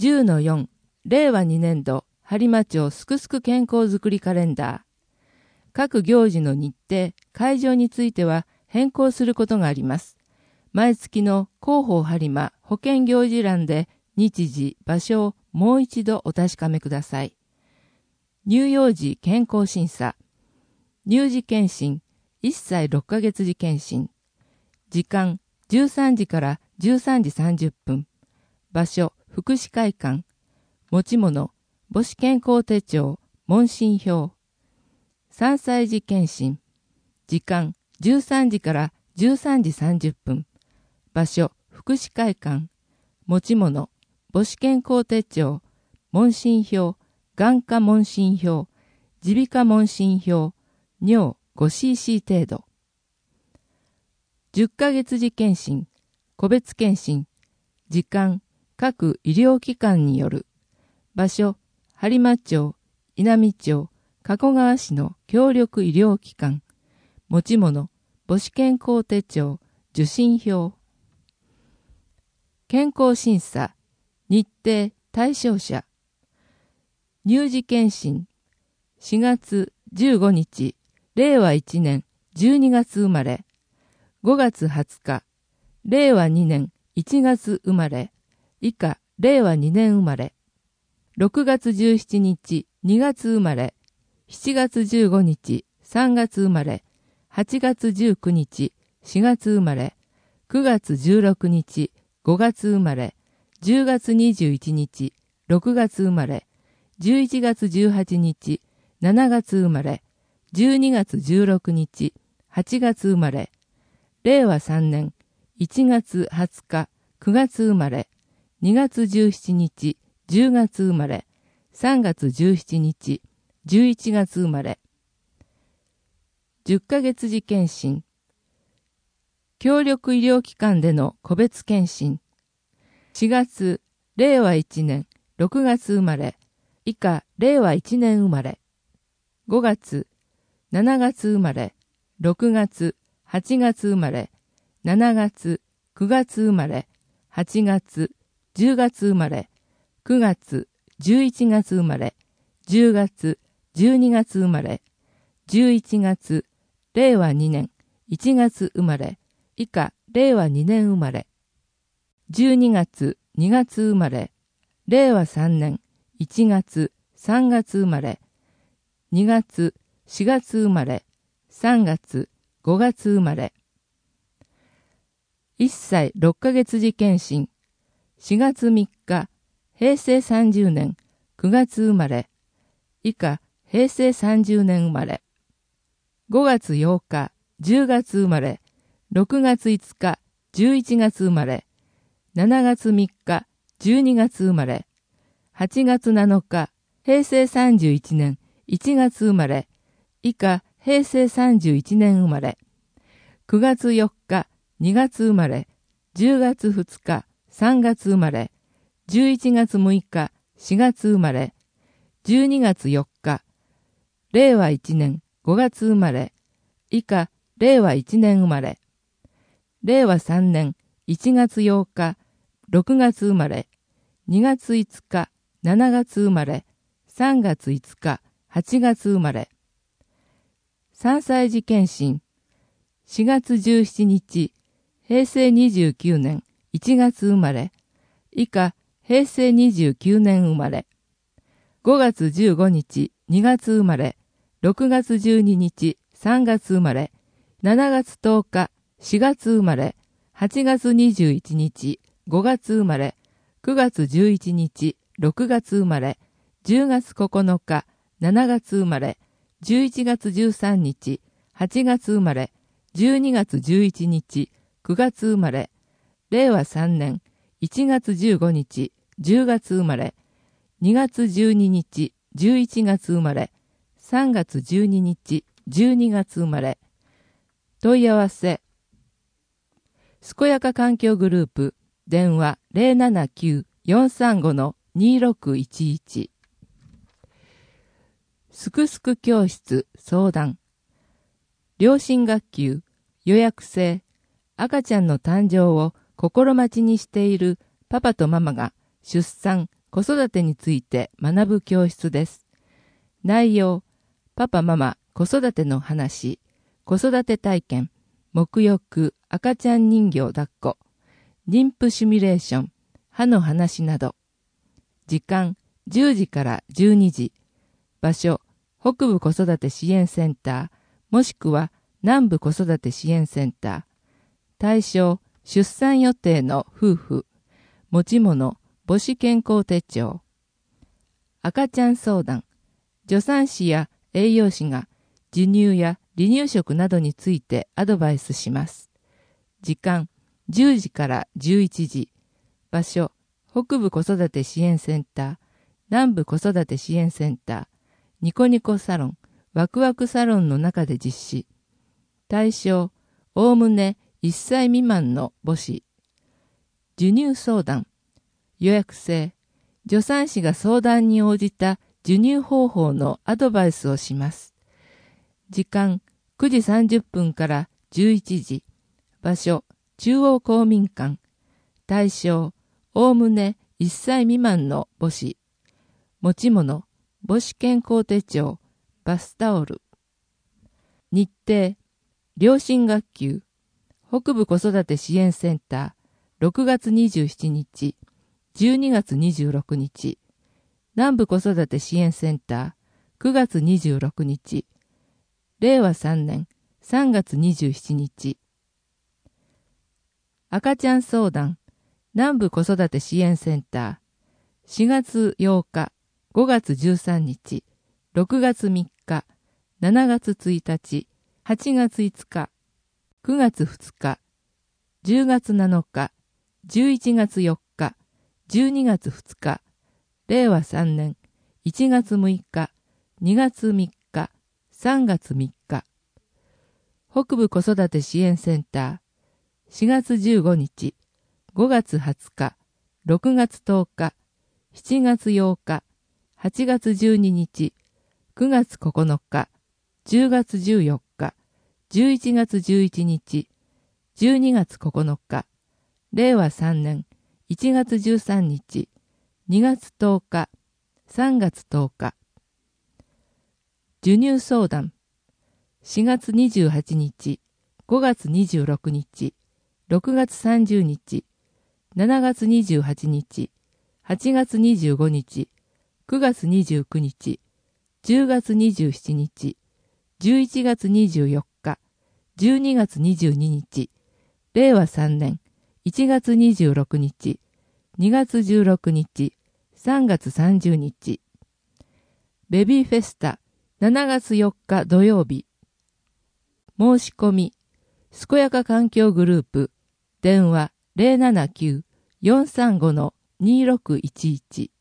10-4 令和2年度播磨町すくすく健康づくりカレンダー。各行事の日程、会場については変更することがあります。毎月の広報播磨保健行事欄で日時、場所をもう一度お確かめください。乳幼児健康審査。乳児検診、1歳6ヶ月児検診。時間、13時から13時30分。場所、福祉会館。持ち物、母子健康手帳、問診票。3歳児検診。時間、13時から13時30分。場所、福祉会館。持ち物、母子健康手帳、問診票、眼科問診票、耳鼻科問診票、尿 5cc 程度。10ヶ月児検診、個別検診。時間、各医療機関による。場所、播磨町、稲美町、加古川市の協力医療機関。持ち物、母子健康手帳、受診票。健康審査、日程、対象者。乳児検診、4月15日、令和1年12月生まれ。5月20日、令和2年1月生まれ。以下、令和2年生まれ。6月17日、2月生まれ。7月15日、3月生まれ。8月19日、4月生まれ。9月16日、5月生まれ。10月21日、6月生まれ。11月18日、7月生まれ。12月16日、8月生まれ。令和3年、1月20日、9月生まれ。2月17日、10月生まれ。3月17日、11月生まれ。10ヶ月児検診。協力医療機関での個別検診。4月、令和1年、6月生まれ。以下、令和1年生まれ。5月、7月生まれ。6月、8月生まれ。7月、9月生まれ。8月、10月生まれ。9月、11月生まれ。10月、12月生まれ。11月、令和2年、1月生まれ。以下、令和2年生まれ。12月、2月生まれ。令和3年、1月、3月生まれ。2月、4月生まれ。3月、5月生まれ。1歳6ヶ月児検診。4月3日、平成30年、9月生まれ。以下、平成30年生まれ。5月8日、10月生まれ。6月5日、11月生まれ。7月3日、12月生まれ。8月7日、平成31年、1月生まれ。以下、平成31年生まれ。9月4日、2月生まれ。10月2日、3月生まれ。11月6日、4月生まれ。12月4日、令和1年5月生まれ。以下、令和1年生まれ。令和3年1月8日、6月生まれ。2月5日、7月生まれ。3月5日、8月生まれ。3歳児検診。4月17日、平成29年1月生まれ。以下、平成29年生まれ。5月15日、2月生まれ。6月12日、3月生まれ。7月10日、4月生まれ。8月21日、5月生まれ。9月11日、6月生まれ。10月9日、7月生まれ。11月13日、8月生まれ。12月11日、9月生まれ。令和3年、1月15日、10月生まれ。2月12日、11月生まれ。3月12日、12月生まれ。問い合わせ。健やか環境グループ、電話 079-435-2611。すくすく教室相談。良心学級予約制。赤ちゃんの誕生を心待ちにしているパパとママが出産、 子育てについて学ぶ教室です。内容、パパママ子育ての話、子育て体験、沐浴、赤ちゃん人形抱っこ、妊婦シミュレーション、歯の話など。時間、10時から12時。場所、北部子育て支援センター、もしくは南部子育て支援センター。対象、出産予定の夫婦。持ち物、母子健康手帳。赤ちゃん相談。助産師や栄養士が授乳や離乳食などについてアドバイスします。時間、10時から11時。場所、北部子育て支援センター、南部子育て支援センター、ニコニコサロン、ワクワクサロンの中で実施。対象、おおむね1歳未満の母子。授乳相談。予約制。助産師が相談に応じた授乳方法のアドバイスをします。時間、9時30分から11時。場所、中央公民館。対象、おおむね1歳未満の母子。持ち物、母子健康手帳、バスタオル。日程、両親学級、北部子育て支援センター、6月27日、12月26日、南部子育て支援センター、9月26日、令和3年3月27日。赤ちゃん相談、南部子育て支援センター、4月8日、5月13日、6月3日、7月1日、8月5日、9月2日、10月7日、11月4日、12月2日、令和3年1月6日、2月3日、3月3日。北部子育て支援センター、4月15日、5月20日、6月10日、7月8日、8月12日、9月9日、10月14日、11月11日、12月9日、令和3年1月13日、2月10日、3月10日。授乳相談。4月28日、5月26日、6月30日、7月28日、8月25日、9月29日、10月27日、11月24日、12月22日、令和3年1月26日、2月16日、3月30日。ベビーフェスタ7月4日土曜日。申し込み、健やか環境グループ、電話 079-435-2611